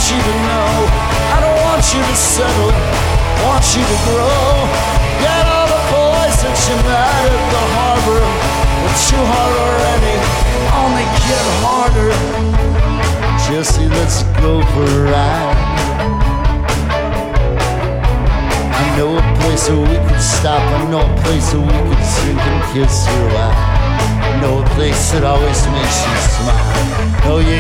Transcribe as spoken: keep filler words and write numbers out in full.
you to know, I don't want you to settle, I want you to grow. Get all the boys that you met at the harbor were too hard already, only get harder. Jesse, let's go for a ride. I know a place where we could stop, I know a place where we could drink and kiss for a while. I know a place that always makes you smile. No, you